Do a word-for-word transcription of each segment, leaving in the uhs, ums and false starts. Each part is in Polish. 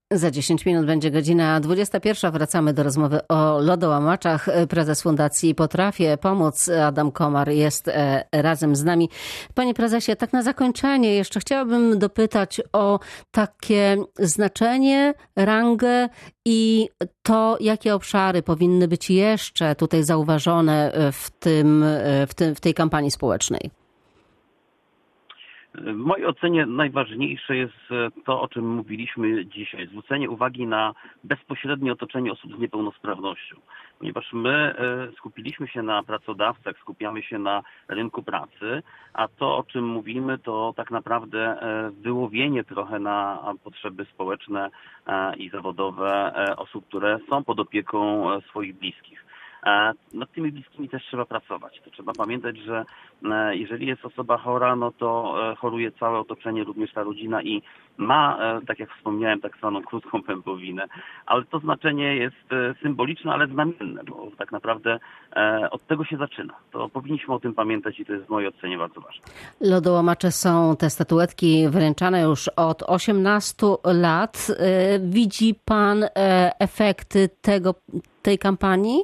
Za dziesięć minut będzie godzina dwudziesta pierwsza. Wracamy do rozmowy o lodołamaczach. Prezes Fundacji Potrafię Pomóc, Adam Komar, jest razem z nami. Panie prezesie, tak na zakończenie jeszcze chciałabym dopytać o takie znaczenie, rangę i to, jakie obszary powinny być jeszcze tutaj zauważone w tym, w tym, w tej kampanii społecznej. W mojej ocenie najważniejsze jest to, o czym mówiliśmy dzisiaj. Zwrócenie uwagi na bezpośrednie otoczenie osób z niepełnosprawnością. Ponieważ my skupiliśmy się na pracodawcach, skupiamy się na rynku pracy, a to, o czym mówimy, to tak naprawdę wyłowienie trochę na potrzeby społeczne i zawodowe osób, które są pod opieką swoich bliskich. Nad tymi bliskimi też trzeba pracować. To trzeba pamiętać, że jeżeli jest osoba chora, no to choruje całe otoczenie, również ta rodzina i ma, tak jak wspomniałem, tak zwaną krótką pępowinę. Ale to znaczenie jest symboliczne, ale znamienne, bo tak naprawdę od tego się zaczyna. To powinniśmy o tym pamiętać i to jest w mojej ocenie bardzo ważne. Lodołamacze są te statuetki wręczane już od osiemnastu lat. Widzi pan efekty tego, tej kampanii?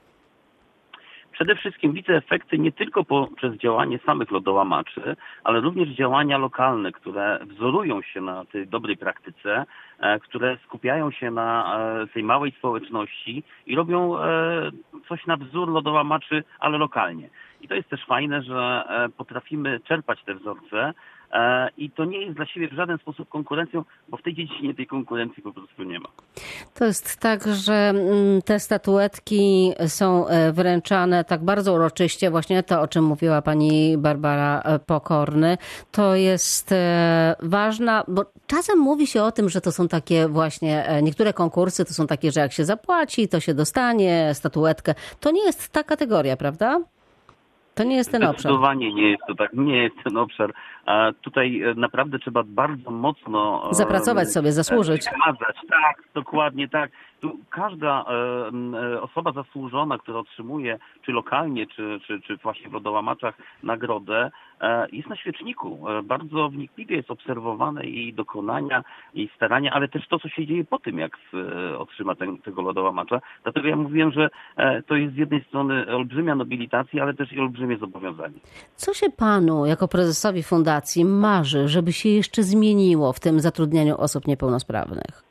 Przede wszystkim widzę efekty nie tylko poprzez działanie samych lodołamaczy, ale również działania lokalne, które wzorują się na tej dobrej praktyce, które skupiają się na tej małej społeczności i robią coś na wzór lodołamaczy, ale lokalnie. I to jest też fajne, że potrafimy czerpać te wzorce i to nie jest dla siebie w żaden sposób konkurencją, bo w tej dziedzinie tej konkurencji po prostu nie ma. To jest tak, że te statuetki są wręczane tak bardzo uroczyście, właśnie to, o czym mówiła pani Barbara Pokorny. To jest ważne, bo czasem mówi się o tym, że to są takie właśnie, niektóre konkursy to są takie, że jak się zapłaci, to się dostanie statuetkę. To nie jest ta kategoria, prawda? To nie jest ten obszar. Zdecydowanie nie jest to tak, nie jest ten obszar. A tutaj naprawdę trzeba bardzo mocno zapracować sobie, zasłużyć. Wykazać. Tak, dokładnie tak. Tu każda osoba zasłużona, która otrzymuje czy lokalnie, czy, czy, czy właśnie w lodołamaczach nagrodę, jest na świeczniku. Bardzo wnikliwie jest obserwowane jej dokonania, jej starania, ale też to, co się dzieje po tym, jak otrzyma ten, tego lodołamacza. Dlatego ja mówiłem, że to jest z jednej strony olbrzymia nobilitacja, ale też i olbrzymie zobowiązanie. Co się panu, jako prezesowi fundacji, marzy, żeby się jeszcze zmieniło w tym zatrudnianiu osób niepełnosprawnych?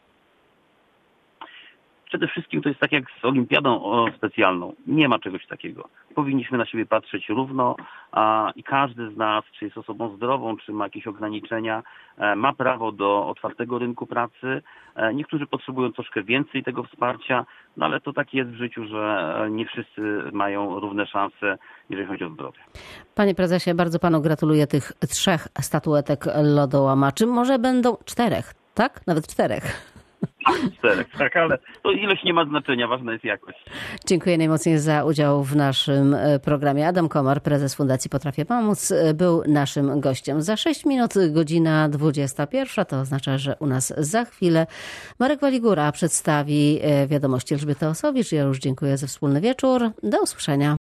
Przede wszystkim to jest tak jak z olimpiadą specjalną. Nie ma czegoś takiego. Powinniśmy na siebie patrzeć równo a, i każdy z nas, czy jest osobą zdrową, czy ma jakieś ograniczenia, e, ma prawo do otwartego rynku pracy. E, niektórzy potrzebują troszkę więcej tego wsparcia, no ale to tak jest w życiu, że nie wszyscy mają równe szanse, jeżeli chodzi o zdrowie. Panie prezesie, bardzo panu gratuluję tych trzech statuetek lodołamaczy. Może będą czterech, tak? Nawet czterech. Czterech, tak, ale to ilość nie ma znaczenia, ważna jest jakość. Dziękuję najmocniej za udział w naszym programie. Adam Komar, prezes Fundacji Potrafię Pomóc, był naszym gościem. Za sześć minut godzina dwudziesta pierwsza, to oznacza, że u nas za chwilę Marek Waligura przedstawi wiadomości Elżbiety Osowicz. Ja już dziękuję za wspólny wieczór. Do usłyszenia.